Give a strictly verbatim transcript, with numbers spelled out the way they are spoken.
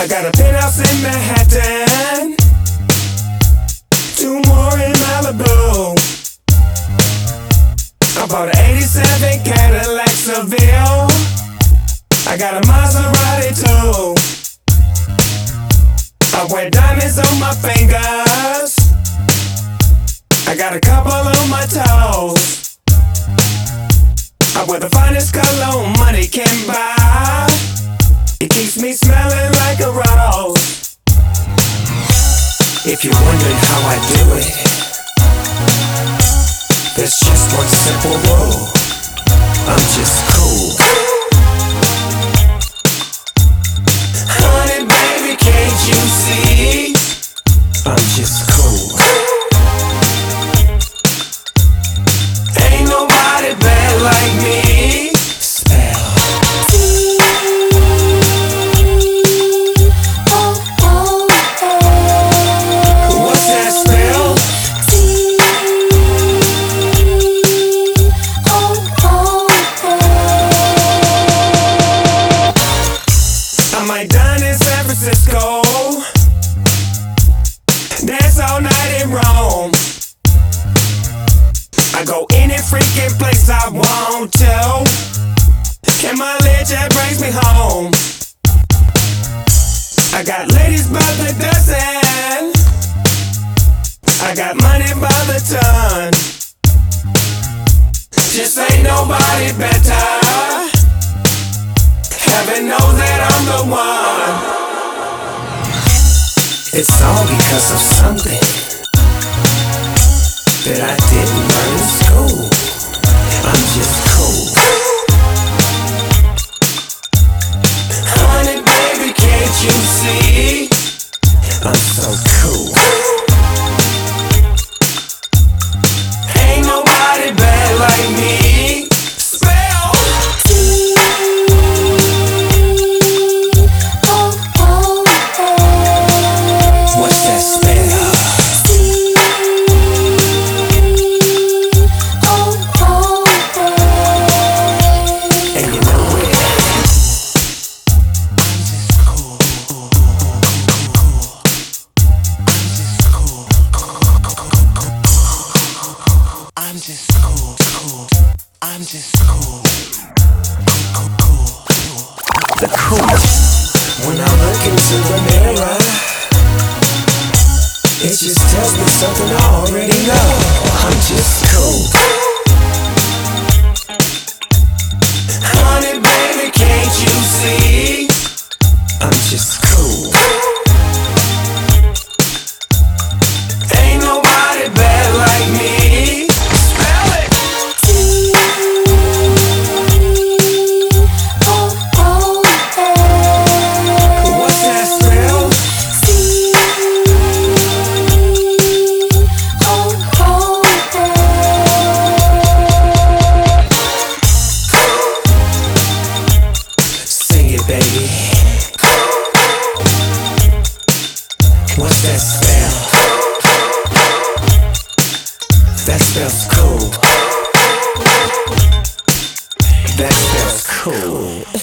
I got a penthouse in Manhattan, two more in Malibu. I bought an eighty-seven Cadillac Seville. I got a Maserati too. I wear diamonds on my fingers. I got a couple on my toes. I wear the finest cologne money can buy. It keeps me smelling like a rose. If you're wondering how I do it, there's just one simple rule. I'm just cool. Honey, baby, can't you see? I'm just cool. Ain't nobody bad like me. Spell T O O A. What's that spell? T O O A. I might dine in San Francisco, dance all night in Rome. I go any freaking place I want to, and my legend brings me home. I got ladies by the dozen, I got money by the ton. Just ain't nobody better. Heaven knows that I'm the one. It's all because of something that I didn't learn in school. I'm just cool. Honey, baby, can't you see? I'm so cool. Ain't nobody bad like me. Spell T O O A. What's that spell? T O O A. And you know it. I'm just cool, cool. I'm just cool. Cool, cool, cool. The coolest. When I look into the mirror, it just tells me something I already know. I'm just cool. Honey, baby, can't you see? I'm just cool. Ain't nobody bad like me. Spell it. T O O A. What's that spell? T O O A. Sing it, baby. What's that spell? That spells cool. That spells cool.